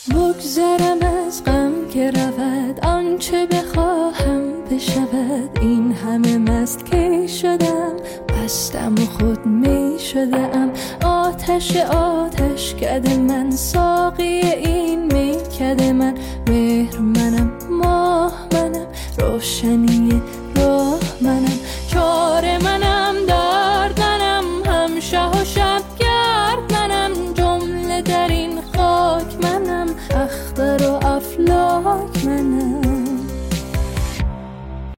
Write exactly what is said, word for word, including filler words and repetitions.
بگذرم از غم که رود، آنچه بخواهم بشود. این همه مست که شدم، بستم و خود می شدم. آتش آتش کده من، ساقی این می کده من. مهر منم، ماه منم، روشنی